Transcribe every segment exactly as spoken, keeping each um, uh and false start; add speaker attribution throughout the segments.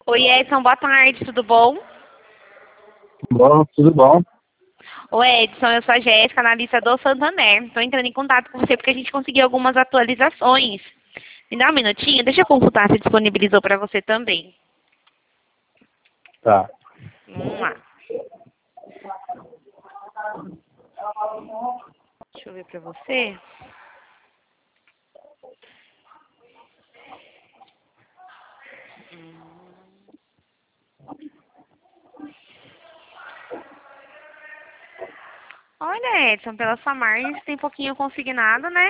Speaker 1: Oi, Edson, boa tarde, tudo bom?
Speaker 2: Bom, tudo bom?
Speaker 1: Oi, Edson, eu sou a Jéssica, analista do Santander. Estou entrando em contato com você porque a gente conseguiu algumas atualizações. Me dá um minutinho, deixa eu consultar se disponibilizou para você também.
Speaker 2: Tá.
Speaker 1: Vamos lá. Deixa eu ver para você. Olha, Edson, pela sua margem, você tem pouquinho consignado, né?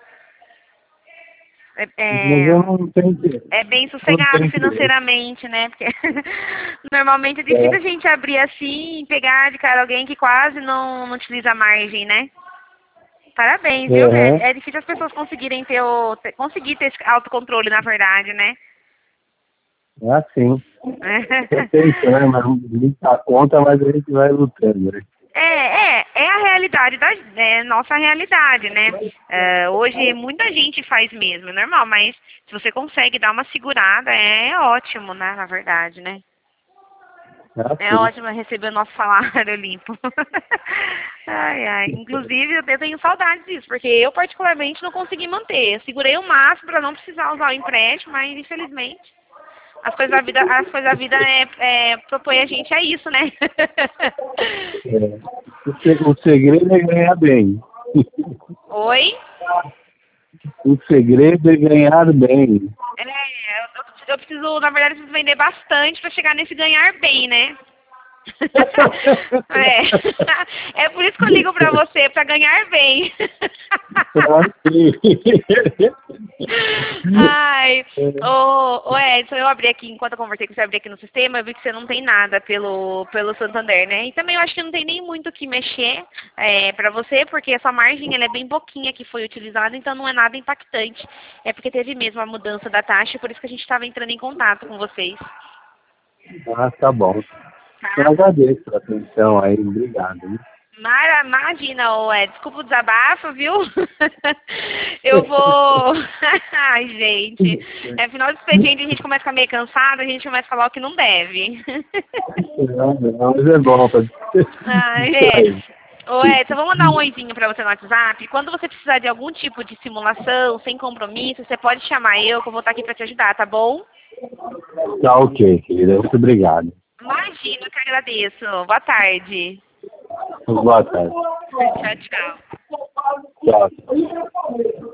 Speaker 1: É,
Speaker 2: Mas
Speaker 1: é,
Speaker 2: eu não tenho que.
Speaker 1: é bem
Speaker 2: Eu não
Speaker 1: sossegado
Speaker 2: tenho que.
Speaker 1: financeiramente, né? Porque normalmente é difícil a
Speaker 2: É,
Speaker 1: gente abrir assim e pegar de cara alguém que quase não, não utiliza a margem, né? Parabéns, viu?
Speaker 2: uhum.
Speaker 1: É, é difícil as pessoas conseguirem ter o, ter- conseguir ter esse autocontrole, na verdade, né?
Speaker 2: É assim. Eu tento, né? Mas não dá conta, mas a gente vai lutando, né?
Speaker 1: É, é, é a realidade da é nossa realidade, né? É, hoje muita gente faz mesmo, é normal, mas se você consegue dar uma segurada, é ótimo, né? Na verdade, né?
Speaker 2: É
Speaker 1: É
Speaker 2: assim.
Speaker 1: ótimo receber o nosso salário limpo. Ai, ai. Inclusive, eu tenho saudades disso, porque eu particularmente não consegui manter. Eu segurei o máximo para não precisar usar o empréstimo, mas infelizmente as coisas da vida, as coisas da vida é, é, propõe a gente a isso, né?
Speaker 2: É. O se- o segredo é ganhar bem.
Speaker 1: Oi?
Speaker 2: O segredo é ganhar bem.
Speaker 1: É, eu, eu preciso, na verdade, eu preciso vender bastante para chegar nesse ganhar bem, né? É. É por isso que eu ligo pra você, pra ganhar bem.
Speaker 2: É assim.
Speaker 1: Ai, ô, ô Edson, eu abri aqui, enquanto eu conversei com você, eu abri aqui no sistema, eu vi que você não tem nada pelo, pelo Santander, né? E também eu acho que não tem nem muito o que mexer é, pra você, porque essa margem ela é bem pouquinha que foi utilizada, então não é nada impactante. É porque teve mesmo a mudança da taxa, por isso que a gente estava entrando em contato com vocês.
Speaker 2: Ah, tá bom. Eu
Speaker 1: Tá?
Speaker 2: agradeço a atenção aí. Obrigado. Hein?
Speaker 1: Mara, imagina, ô, é, desculpa o desabafo, viu? Eu vou. Ai, gente. É final de expediente, a gente começa a ficar meio cansado, a gente começa a falar o que não deve.
Speaker 2: Não, não, mas é bom. Pra...
Speaker 1: Ai,
Speaker 2: Isso
Speaker 1: é.
Speaker 2: aí.
Speaker 1: Ô, Edson, eu vou mandar um oizinho pra você no WhatsApp. Quando você precisar de algum tipo de simulação, sem compromisso, você pode chamar eu, que eu vou estar aqui pra te ajudar, tá bom?
Speaker 2: Tá ok, querida. Muito obrigado.
Speaker 1: Imagina, eu que agradeço. Boa tarde.
Speaker 2: Boa tarde.
Speaker 1: Tchau, tchau.
Speaker 2: Tchau.